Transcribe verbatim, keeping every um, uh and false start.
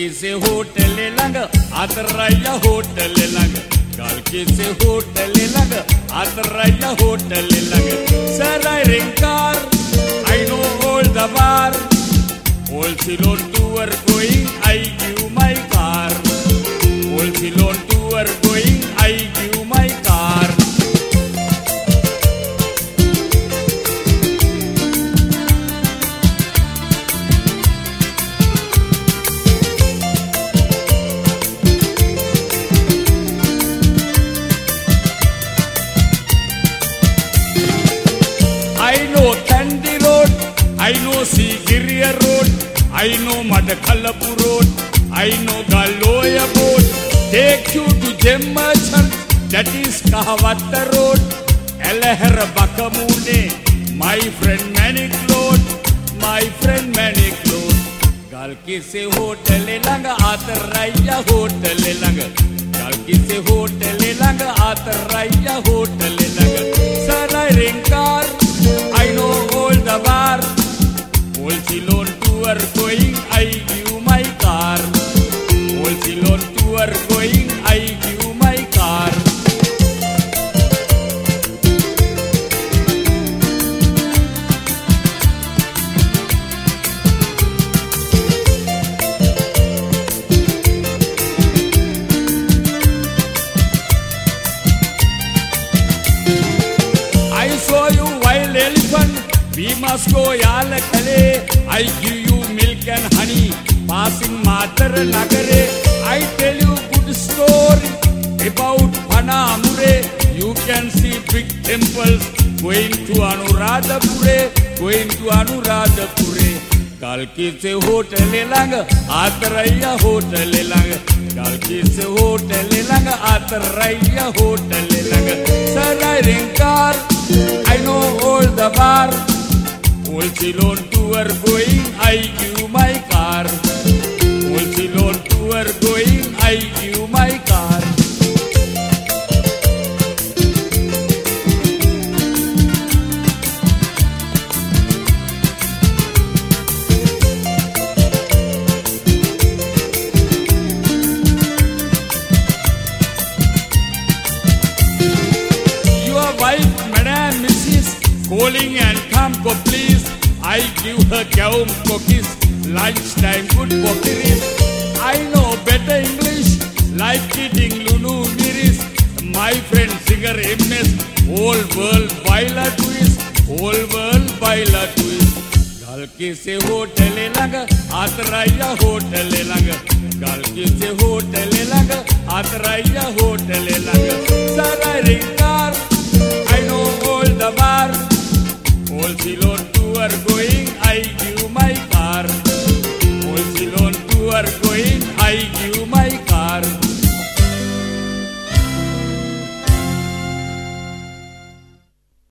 කිසේ හෝටලේ ළඟ අතරයි හෝටලේ ළඟ ගල් කිසේ හෝටලේ ළඟ අතරයි හෝටලේ ළඟ Sir, I rent car, I know all the bar. All Ceylon tour going, I give my car. All Ceylon tour going, I give my car. I know Kandy Road, I know Sigiriya Road, I know Madakalapu Road, I know Galoya Road. Take you to Gem Merchant, that is Kahavatta Road. Elahara Bakamune, my friend Manik Road, my friend Manik Road. Gal kise hotel langa ataraya hotel langa. Gal kise hotel langa ataraya hotel langa. Sir, I rent car, I know all the bar. All Ceylon tour going, I give my car. All Ceylon tour going, I give my car. I saw you wild elephant, we must go Yalakale. I give you milk and honey, passing Matar Nagare. I tell you good story about Panamure. You can see big temples going to Anuradhapure, going to Anuradhapure. Gal kise hotel langa, ataraya hotel langa. Gal kise hotel langa, ataraya hotel langa. Sir, I rent car, I know all the bar. All Ceylon tour going, I give my car. All Ceylon tour going, I give my car. Your wife, Madam Missus calling and come go please. I give her gaum cookies, lunchtime good pokeries. I know better English, like eating Lunu Miris. My friend singer M S, whole world baila twist, whole world baila twist. Gal kise hotel langa, ataraya hotel langa. Gal kise hotel langa, ataraya hotel langa. Sir, I rent car, I know all the bar. All Ceylon tour going, I give my car. All Ceylon tour going, I give